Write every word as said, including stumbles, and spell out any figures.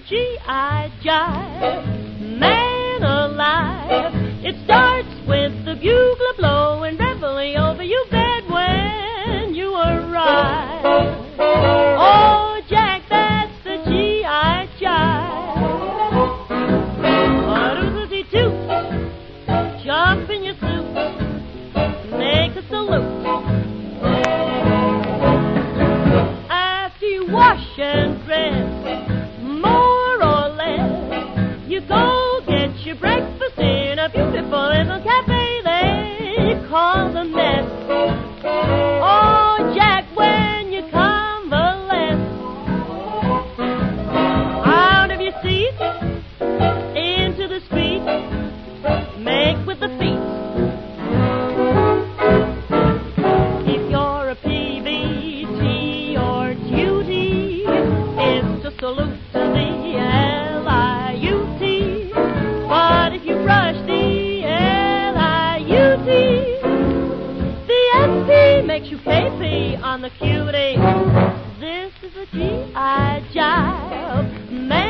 G I Jive, man alive. It starts with the bugle blowing reveille over you bed when you arrive. Oh, Jack, that's the G I Jive. A-doodle-dee-doo, jump in your suit, make a salute. After you wash and dress, more or less, you go get your breakfast in a beautiful little cafe they call the Mess. Oh, Jack, when you convalesce, out of your seat, into the street, make with the feet. If you're a P V T or duty, it's to salute to the L I U T. But if you brush the L I U T, the S P makes you K P on the cutie. This is a G I Jive, man.